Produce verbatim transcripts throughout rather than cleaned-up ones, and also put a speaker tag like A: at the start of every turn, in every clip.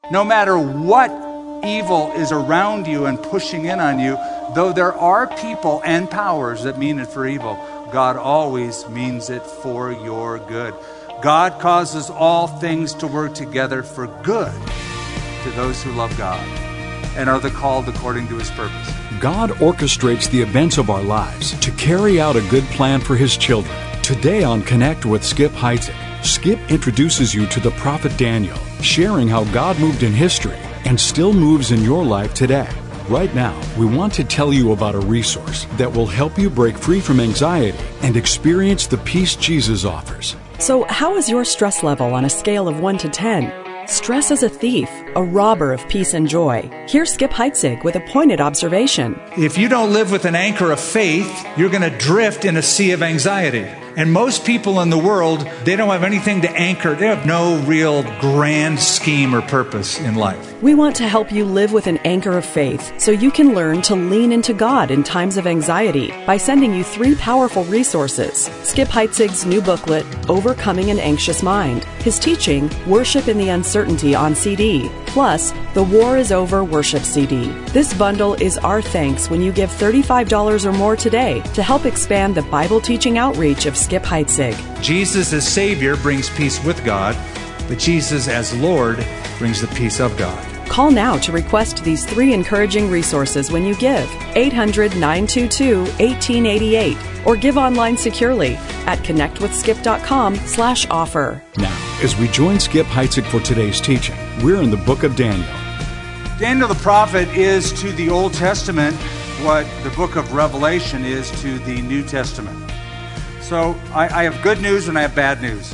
A: No matter what evil is around you and pushing in on you, though there are people and powers that mean it for evil, God always means it for your good. God causes all things to work together for good to those who love God and are the called according to his purpose.
B: God orchestrates the events of our lives to carry out a good plan for his children. Today on Connect with Skip Heitzig, Skip introduces you to the prophet Daniel, sharing how God moved in history and still moves in your life today. Right now, we want to tell you about a resource that will help you break free from anxiety and experience the peace Jesus offers.
C: So, how is your stress level on a scale of one to ten? Stress is a thief, a robber of peace and joy. Here's Skip Heitzig with a pointed observation.
D: If you don't live with an anchor of faith, you're going to drift in a sea of anxiety. And most people in the world, they don't have anything to anchor. They have no real grand scheme or purpose in life.
C: We want to help you live with an anchor of faith so you can learn to lean into God in times of anxiety by sending you three powerful resources. Skip Heitzig's new booklet, Overcoming an Anxious Mind. His teaching, Worship in the Uncertainty on C D. Plus, the War is Over Worship C D. This bundle is our thanks when you give thirty-five dollars or more today to help expand the Bible teaching outreach of Skip Heitzig.
D: Jesus as Savior brings peace with God, but Jesus as Lord brings the peace of God.
C: Call now to request these three encouraging resources when you give eight hundred, nine two two, one eight eight eight or give online securely at connectwithskip.com slash offer.
B: Now, as we join Skip Heitzig for today's teaching, we're in the book of Daniel.
A: Daniel the prophet is to the Old Testament what the book of Revelation is to the New Testament. So I, I have good news and I have bad news.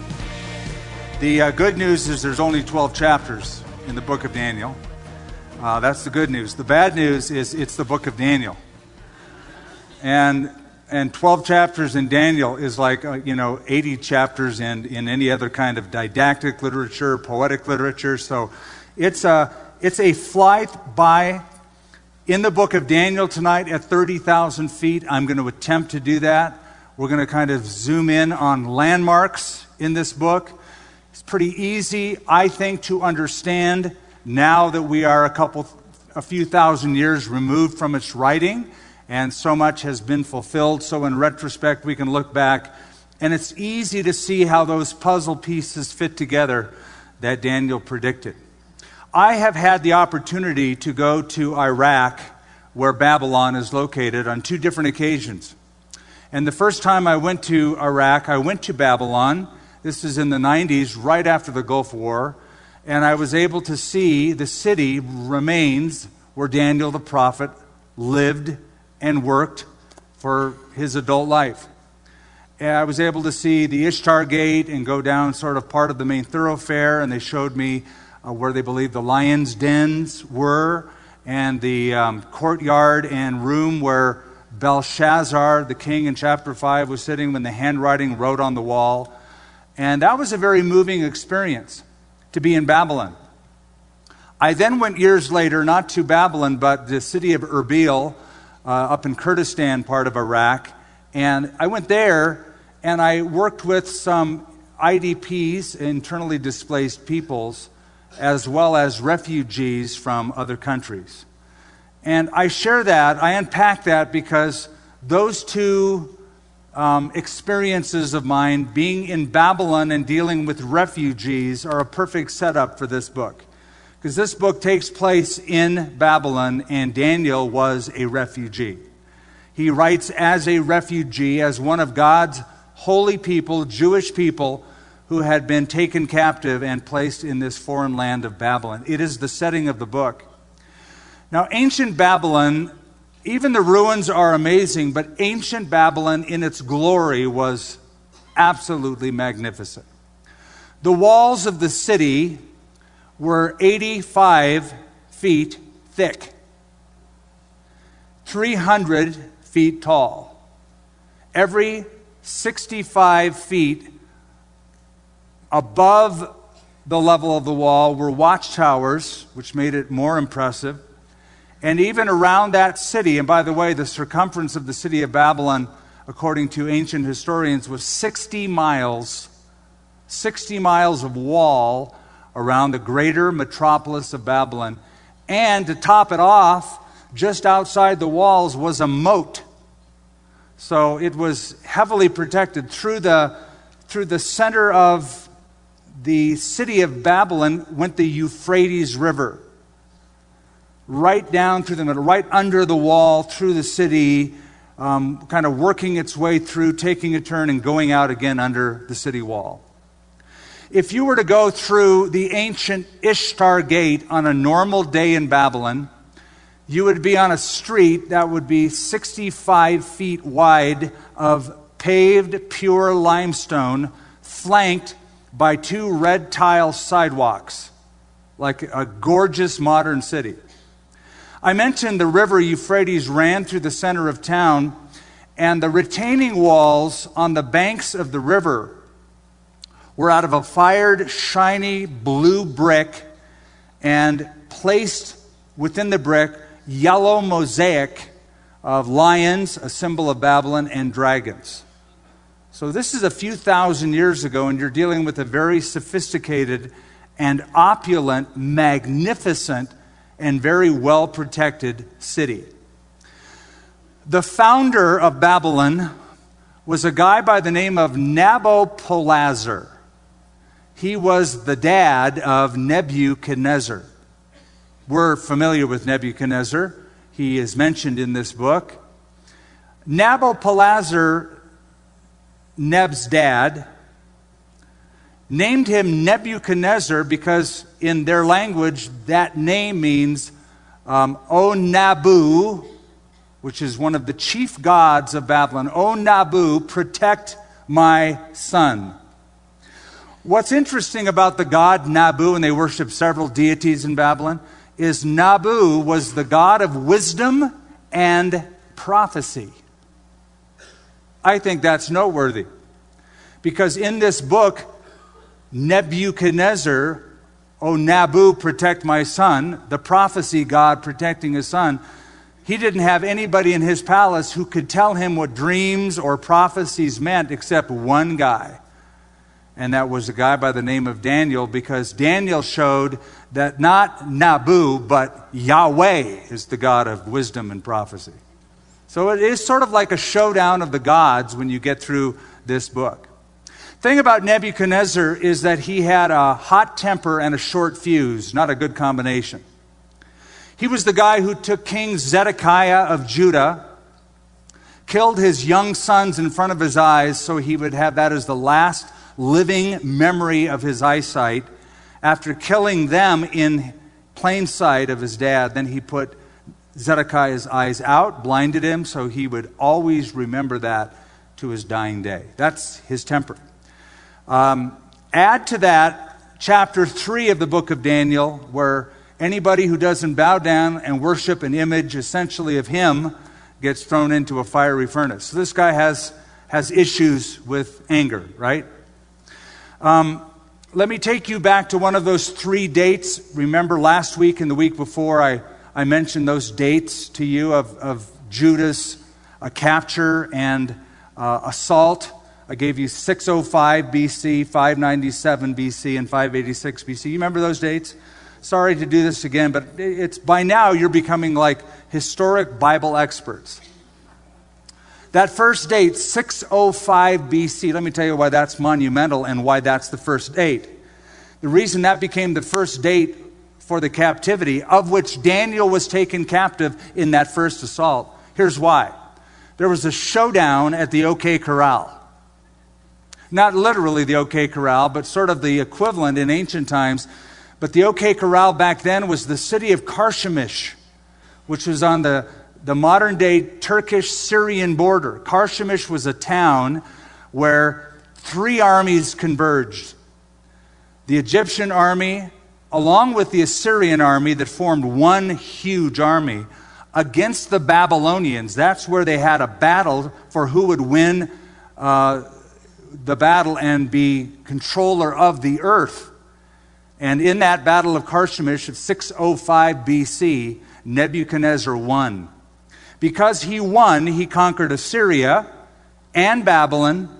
A: The uh, good news is there's only twelve chapters in the book of Daniel. Uh, that's the good news. The bad news is it's the book of Daniel. And and twelve chapters in Daniel is like, uh, you know, eighty chapters in, in any other kind of didactic literature, poetic literature. So it's a, it's a flight by in the book of Daniel tonight at thirty thousand feet. I'm going to attempt to do that. We're going to kind of zoom in on landmarks in this book. It's pretty easy, I think, to understand now that we are a couple, a few thousand years removed from its writing, and so much has been fulfilled. So in retrospect, we can look back, and it's easy to see how those puzzle pieces fit together that Daniel predicted. I have had the opportunity to go to Iraq, where Babylon is located, on two different occasions. And the first time I went to Iraq, I went to Babylon. This is in the nineties, right after the Gulf War. And I was able to see the city remains where Daniel the prophet lived and worked for his adult life. And I was able to see the Ishtar Gate and go down sort of part of the main thoroughfare. And they showed me uh, where they believed the lions' dens were, and the um, courtyard and room where Belshazzar, the king in chapter five, was sitting when the handwriting wrote on the wall. And that was a very moving experience to be in Babylon. I then went years later, not to Babylon, but the city of Erbil, uh, up in Kurdistan part of Iraq. And I went there and I worked with some I D Ps, internally displaced peoples, as well as refugees from other countries. And I share that, I unpack that because those two um, experiences of mine, being in Babylon and dealing with refugees, are a perfect setup for this book. Because this book takes place in Babylon, and Daniel was a refugee. He writes as a refugee, as one of God's holy people, Jewish people, who had been taken captive and placed in this foreign land of Babylon. It is the setting of the book. Now, ancient Babylon, even the ruins are amazing, but ancient Babylon in its glory was absolutely magnificent. The walls of the city were eighty-five feet thick, three hundred feet tall. Every sixty-five feet above the level of the wall were watchtowers, which made it more impressive. And even around that city, and by the way, the circumference of the city of Babylon, according to ancient historians, was sixty miles. sixty miles of wall around the greater metropolis of Babylon. And to top it off, just outside the walls was a moat. So it was heavily protected. Through the, through the center of the city of Babylon went the Euphrates River. Right down through the middle, right under the wall, through the city, um, kind of working its way through, taking a turn, and going out again under the city wall. If you were to go through the ancient Ishtar Gate on a normal day in Babylon, you would be on a street that would be sixty-five feet wide of paved, pure limestone, flanked by two red tile sidewalks, like a gorgeous modern city. I mentioned the river Euphrates ran through the center of town, and the retaining walls on the banks of the river were out of a fired, shiny blue brick, and placed within the brick yellow mosaic of lions, a symbol of Babylon, and dragons. So this is a few thousand years ago, and you're dealing with a very sophisticated and opulent, magnificent, and very well-protected city. The founder of Babylon was a guy by the name of Nabopolassar. He was the dad of Nebuchadnezzar. We're familiar with Nebuchadnezzar. He is mentioned in this book. Nabopolassar, Neb's dad, named him Nebuchadnezzar because in their language that name means um, O Nabu, which is one of the chief gods of Babylon. O Nabu, protect my son. What's interesting about the god Nabu, and they worship several deities in Babylon, is Nabu was the god of wisdom and prophecy. I think that's noteworthy because in this book, Nebuchadnezzar, O Nabu, protect my son, the prophecy god protecting his son, he didn't have anybody in his palace who could tell him what dreams or prophecies meant except one guy. And that was a guy by the name of Daniel, because Daniel showed that not Nabu, but Yahweh is the God of wisdom and prophecy. So it is sort of like a showdown of the gods when you get through this book. Thing about Nebuchadnezzar is that he had a hot temper and a short fuse, not a good combination. He was the guy who took King Zedekiah of Judah, killed his young sons in front of his eyes so he would have that as the last living memory of his eyesight. After killing them in plain sight of his dad, then he put Zedekiah's eyes out, blinded him, so he would always remember that to his dying day. That's his temper. Um, add to that chapter three of the book of Daniel, where anybody who doesn't bow down and worship an image essentially of him gets thrown into a fiery furnace. So this guy has, has issues with anger, right? Um, let me take you back to one of those three dates. Remember last week and the week before I, I mentioned those dates to you of, of Judah's uh, capture and uh, assault. I gave you six oh five B C, five ninety-seven B C, and five eighty-six B C. You remember those dates? Sorry to do this again, but it's by now you're becoming like historic Bible experts. That first date, six oh five B C, let me tell you why that's monumental and why that's the first date. The reason that became the first date for the captivity, of which Daniel was taken captive in that first assault, here's why. There was a showdown at the OK Corral. Not literally the OK Corral, but sort of the equivalent in ancient times. But the OK Corral back then was the city of Carchemish, which was on the, the modern-day Turkish-Syrian border. Carchemish was a town where three armies converged. The Egyptian army, along with the Assyrian army that formed one huge army, against the Babylonians. That's where they had a battle for who would win uh, the battle and be controller of the earth. And in that battle of Carchemish of six oh five B C, Nebuchadnezzar won. Because he won, he conquered Assyria and Babylon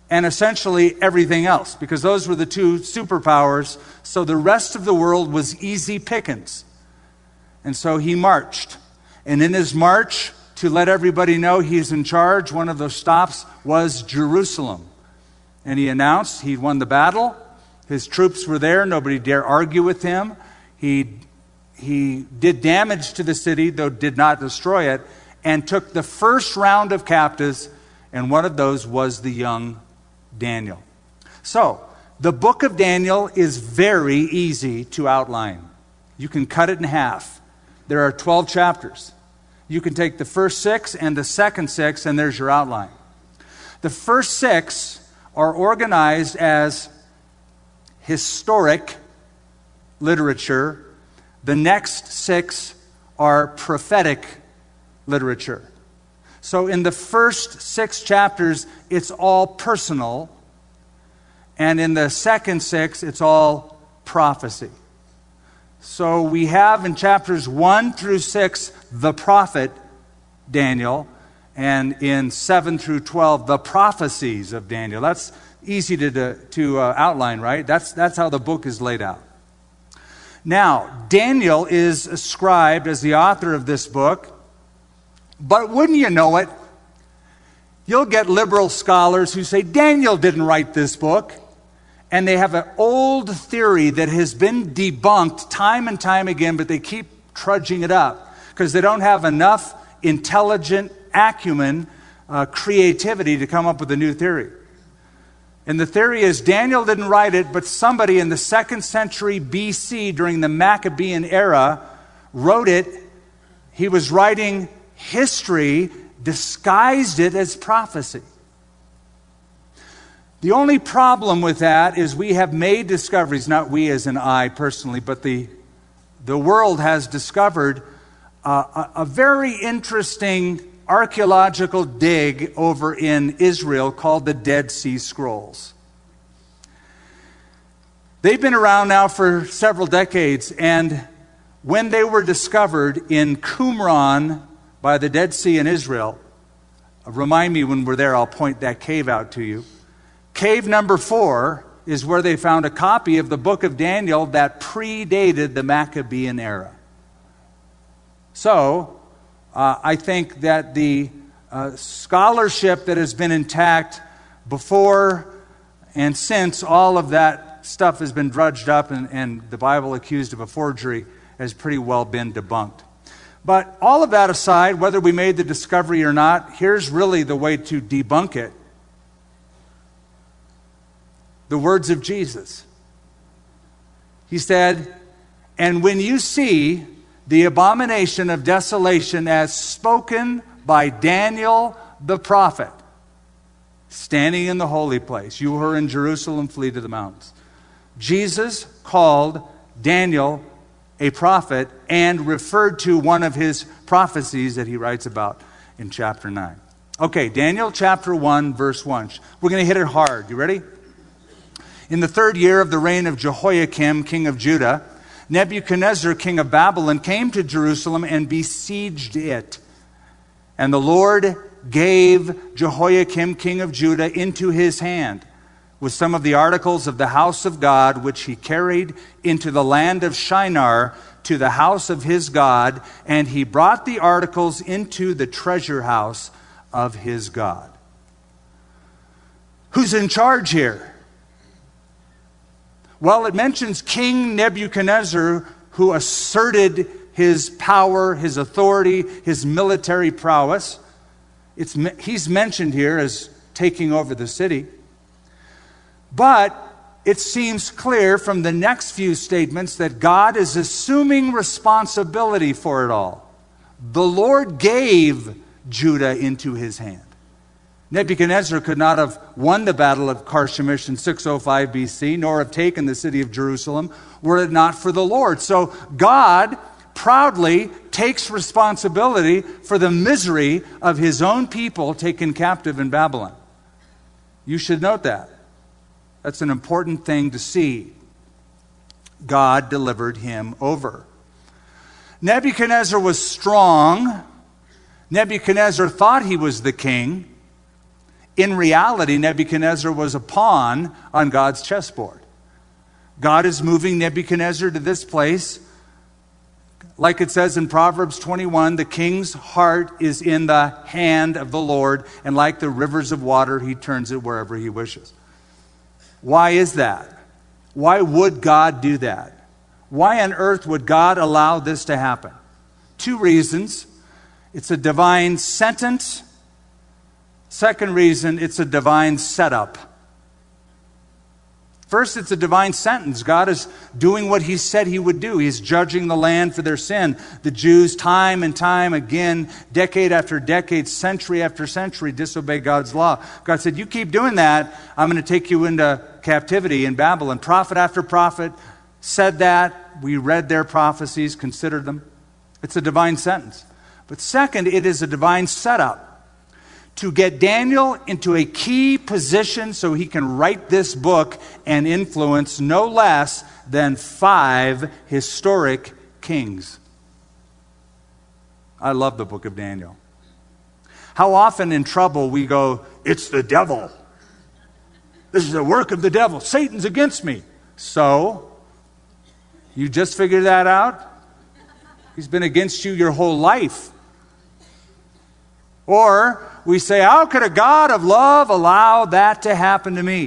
A: and essentially everything else, because those were the two superpowers. So the rest of the world was easy pickings. And so he marched. And in his march, to let everybody know he's in charge, one of those stops was Jerusalem. And he announced he'd won the battle. His troops were there. Nobody dare argue with him. He, he did damage to the city, though did not destroy it, and took the first round of captives, and one of those was the young Daniel. So, the book of Daniel is very easy to outline. You can cut it in half. There are twelve chapters. You can take the first six and the second six, and there's your outline. The first six are organized as historic literature. The next six are prophetic literature. So in the first six chapters, it's all personal. And in the second six, it's all prophecy. So we have in chapters one through six, the prophet Daniel. And in seven through twelve, the prophecies of Daniel. That's easy to, to uh, outline, right? That's, that's how the book is laid out. Now, Daniel is ascribed as the author of this book. But wouldn't you know it, you'll get liberal scholars who say Daniel didn't write this book. And they have an old theory that has been debunked time and time again, but they keep trudging it up because they don't have enough intelligent acumen, uh, creativity to come up with a new theory. And the theory is Daniel didn't write it, but somebody in the second century B C during the Maccabean era wrote it. He was writing history, disguised it as prophecy. The only problem with that is we have made discoveries, not we as in I personally, but the, the world has discovered uh, a, a very interesting archaeological dig over in Israel called the Dead Sea Scrolls. They've been around now for several decades, and when they were discovered in Qumran by the Dead Sea in Israel, remind me when we're there, I'll point that cave out to you. Cave number four is where they found a copy of the book of Daniel that predated the Maccabean era. So, uh, I think that the uh, scholarship that has been intact before and since all of that stuff has been drudged up and, and the Bible accused of a forgery has pretty well been debunked. But all of that aside, whether we made the discovery or not, here's really the way to debunk it. The words of Jesus. He said, "And when you see the abomination of desolation as spoken by Daniel the prophet, standing in the holy place, you who are in Jerusalem, flee to the mountains." Jesus called Daniel a prophet and referred to one of his prophecies that he writes about in chapter nine. Okay, Daniel chapter one, verse one. We're going to hit it hard. You ready? In the third year of the reign of Jehoiakim, king of Judah, Nebuchadnezzar, king of Babylon, came to Jerusalem and besieged it. And the Lord gave Jehoiakim, king of Judah, into his hand, with some of the articles of the house of God, which he carried into the land of Shinar to the house of his God, and he brought the articles into the treasure house of his God. Who's in charge here? Well, it mentions King Nebuchadnezzar, who asserted his power, his authority, his military prowess. It's, he's mentioned here as taking over the city. But it seems clear from the next few statements that God is assuming responsibility for it all. The Lord gave Judah into his hand. Nebuchadnezzar could not have won the battle of Carchemish in six oh five B C, nor have taken the city of Jerusalem, were it not for the Lord. So God proudly takes responsibility for the misery of his own people taken captive in Babylon. You should note that. That's an important thing to see. God delivered him over. Nebuchadnezzar was strong. Nebuchadnezzar thought he was the king. In reality, Nebuchadnezzar was a pawn on God's chessboard. God is moving Nebuchadnezzar to this place. Like it says in Proverbs twenty-one, the king's heart is in the hand of the Lord, and like the rivers of water, he turns it wherever he wishes. Why is that? Why would God do that? Why on earth would God allow this to happen? Two reasons. It's a divine sentence. Second reason, it's a divine setup. First, it's a divine sentence. God is doing what he said he would do. He's judging the land for their sin. The Jews, time and time again, decade after decade, century after century, disobey God's law. God said, you keep doing that, I'm going to take you into captivity in Babylon. Prophet after prophet said that. We read their prophecies, considered them. It's a divine sentence. But second, it is a divine setup to get Daniel into a key position so he can write this book and influence no less than five historic kings. I love the book of Daniel. How often in trouble we go, it's the devil. This is the work of the devil. Satan's against me. So, you just figured that out? He's been against you your whole life. Or we say, how could a God of love allow that to happen to me?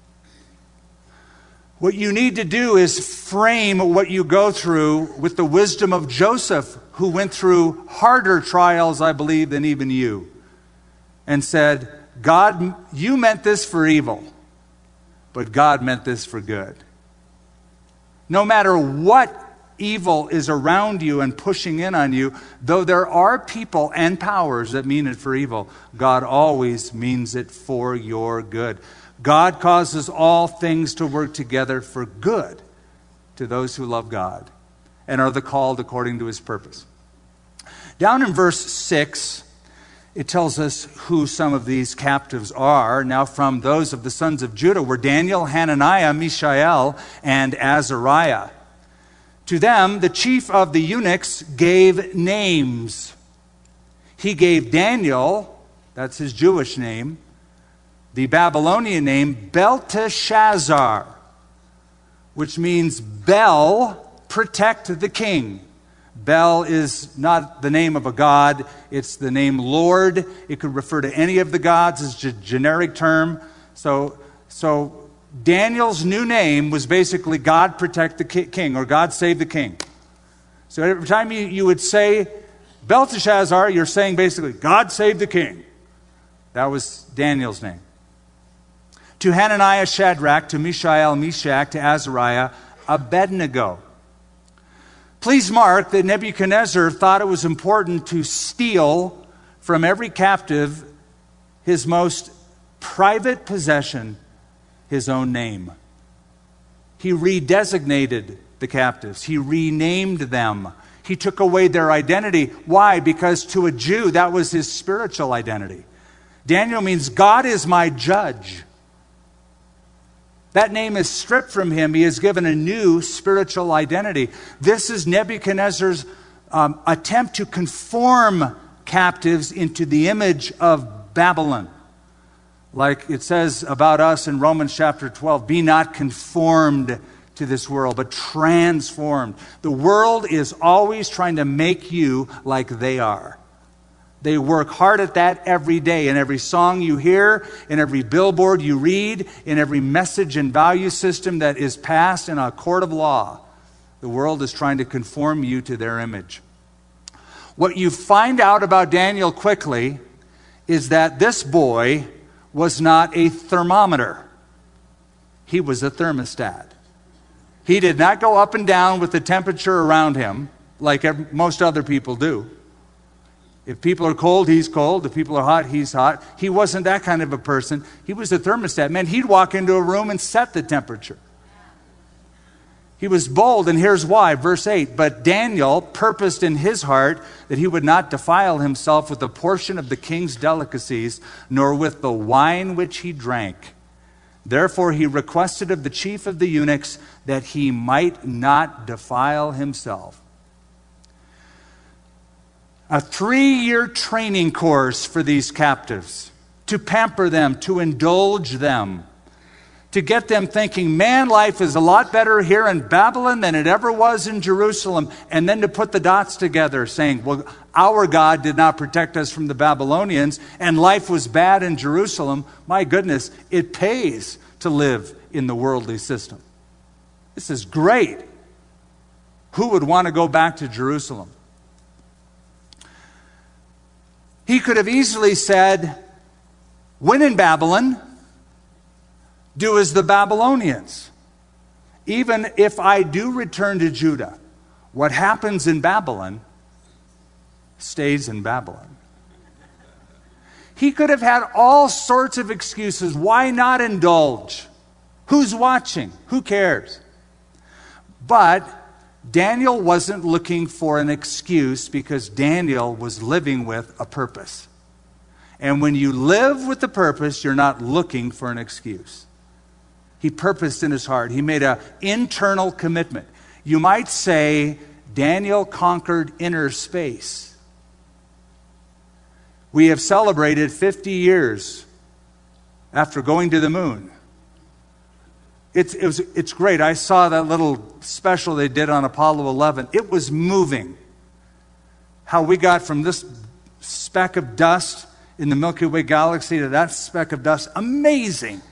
A: What you need to do is frame what you go through with the wisdom of Joseph, who went through harder trials, I believe, than even you, and said, God, you meant this for evil, but God meant this for good. No matter what evil is around you and pushing in on you, though there are people and powers that mean it for evil, God always means it for your good. God causes all things to work together for good to those who love God and are the called according to his purpose. Down in verse six, it tells us who some of these captives are. Now from those of the sons of Judah were Daniel, Hananiah, Mishael, and Azariah. To them, the chief of the eunuchs gave names. He gave Daniel, that's his Jewish name, the Babylonian name Belteshazzar, which means Bel, protect the king. Bel is not the name of a god, it's the name Lord. It could refer to any of the gods, it's a generic term. So, so Daniel's new name was basically God protect the king, or God save the king. So every time you, you would say Belteshazzar, you're saying basically God save the king. That was Daniel's name. To Hananiah, Shadrach, to Mishael, Meshach, to Azariah, Abednego. Please mark that Nebuchadnezzar thought it was important to steal from every captive his most private possession, his own name. He redesignated the captives. He renamed them. He took away their identity. Why? Because to a Jew, that was his spiritual identity. Daniel means God is my judge. That name is stripped from him. He is given a new spiritual identity. This is Nebuchadnezzar's um, attempt to conform captives into the image of Babylon. Like it says about us in Romans chapter twelve, be not conformed to this world, but transformed. The world is always trying to make you like they are. They work hard at that every day. In every song you hear, in every billboard you read, in every message and value system that is passed in a court of law, the world is trying to conform you to their image. What you find out about Daniel quickly is that this boy was not a thermometer. He was a thermostat. He did not go up and down with the temperature around him like most other people do. If people are cold, he's cold. If people are hot, he's hot. He wasn't that kind of a person. He was a thermostat. Man, he'd walk into a room and set the temperature. He was bold, and here's why. Verse eight, but Daniel purposed in his heart that he would not defile himself with a portion of the king's delicacies, nor with the wine which he drank. Therefore he requested of the chief of the eunuchs that he might not defile himself. A three-year training course for these captives to pamper them, to indulge them, to get them thinking, man, life is a lot better here in Babylon than it ever was in Jerusalem. And then to put the dots together saying, well, our God did not protect us from the Babylonians and life was bad in Jerusalem. My goodness, it pays to live in the worldly system. This is great. Who would want to go back to Jerusalem? He could have easily said, when in Babylon, do as the Babylonians. Even if I do return to Judah, what happens in Babylon stays in Babylon. He could have had all sorts of excuses. Why not indulge? Who's watching? Who cares? But Daniel wasn't looking for an excuse because Daniel was living with a purpose. And when you live with a purpose, you're not looking for an excuse. He purposed in his heart. He made an internal commitment. You might say Daniel conquered inner space. We have celebrated fifty years after going to the moon. It's, it was, it's great. I saw that little special they did on Apollo eleven. It was moving. How we got from this speck of dust in the Milky Way galaxy to that speck of dust. Amazing.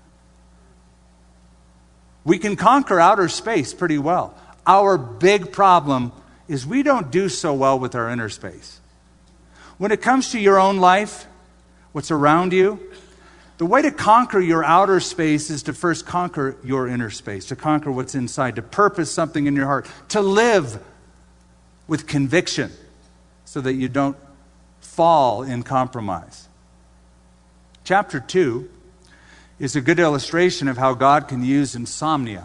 A: We can conquer outer space pretty well. Our big problem is we don't do so well with our inner space. When it comes to your own life, what's around you, the way to conquer your outer space is to first conquer your inner space, to conquer what's inside, to purpose something in your heart, to live with conviction so that you don't fall in compromise. Chapter two is a good illustration of how God can use insomnia.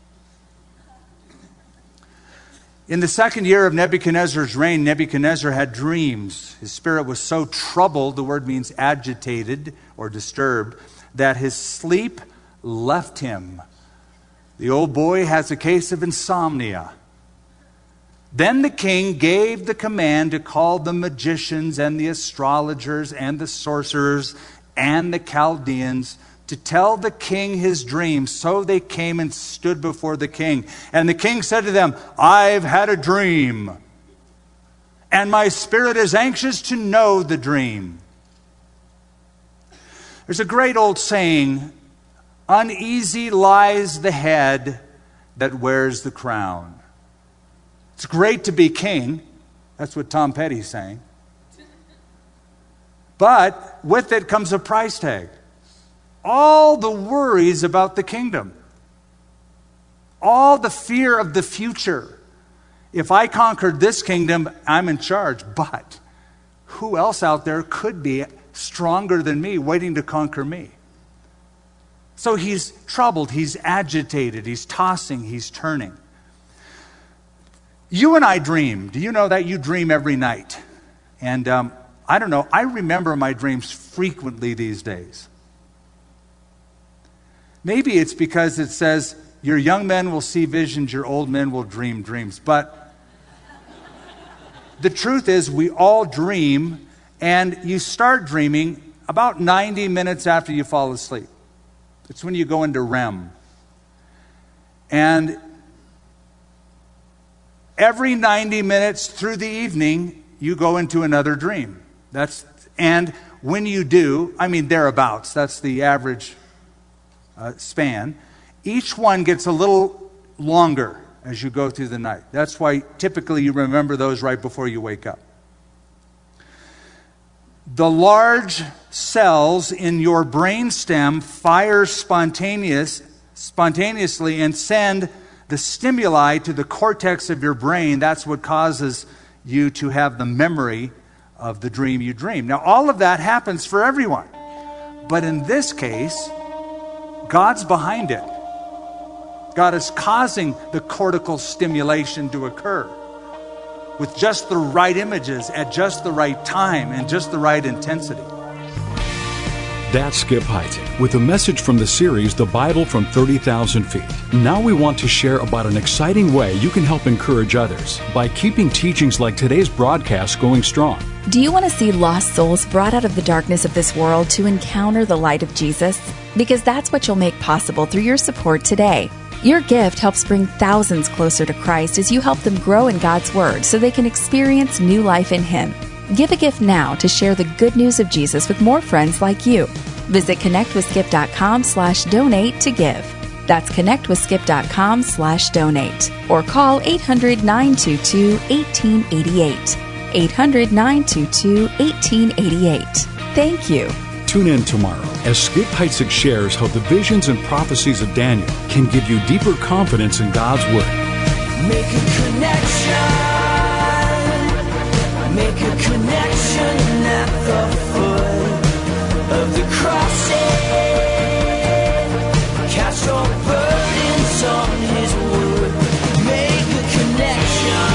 A: In the second year of Nebuchadnezzar's reign, Nebuchadnezzar had dreams. His spirit was so troubled, the word means agitated or disturbed, that his sleep left him. The old boy has a case of insomnia. Then the king gave the command to call the magicians and the astrologers and the sorcerers and the Chaldeans to tell the king his dream. So they came and stood before the king. And the king said to them, I've had a dream, and my spirit is anxious to know the dream. There's a great old saying, uneasy lies the head that wears the crown. It's great to be king. That's what Tom Petty's saying. But with it comes a price tag. All the worries about the kingdom. All the fear of the future. If I conquered this kingdom, I'm in charge. But who else out there could be stronger than me, waiting to conquer me? So he's troubled, he's agitated, he's tossing, he's turning. You and I dream. Do you know that? You dream every night. And um, I don't know, I remember my dreams frequently these days. Maybe it's because it says, your young men will see visions, your old men will dream dreams. But the truth is, we all dream, and you start dreaming about ninety minutes after you fall asleep. It's when you go into R E M. And every ninety minutes through the evening, you go into another dream. That's and when you do, I mean thereabouts, that's the average Uh, span. Each one gets a little longer as you go through the night. That's why typically you remember those right before you wake up. The large cells in your brainstem fire spontaneous, spontaneously and send the stimuli to the cortex of your brain. That's what causes you to have the memory of the dream you dream. Now, all of that happens for everyone. But in this case, God's behind it. God is causing the cortical stimulation to occur with just the right images at just the right time and just the right intensity.
B: That's Skip Heitzig with a message from the series, The Bible from thirty thousand feet. Now we want to share about an exciting way you can help encourage others by keeping teachings like today's broadcast going strong.
E: Do you want to see lost souls brought out of the darkness of this world to encounter the light of Jesus? Because that's what you'll make possible through your support today. Your gift helps bring thousands closer to Christ as you help them grow in God's Word so they can experience new life in Him. Give a gift now to share the good news of Jesus with more friends like you. Visit connectwithskip.com slash donate to give. That's connectwithskip.com slash donate. Or call eight hundred, nine two two, one eight eight eight. eight hundred, nine two two, one eight eight eight. Thank you.
B: Tune in tomorrow as Skip Heitzig shares how the visions and prophecies of Daniel can give you deeper confidence in God's Word.
F: Make a connection. Make a connection at the foot of the crossing. Cast your burdens on His Word. Make a connection.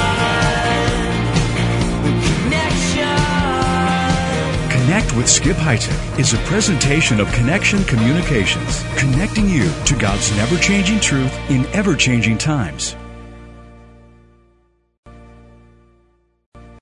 B: Connect with Skip Heitzig is a presentation of Connection Communications, connecting you to God's never-changing truth in ever-changing times.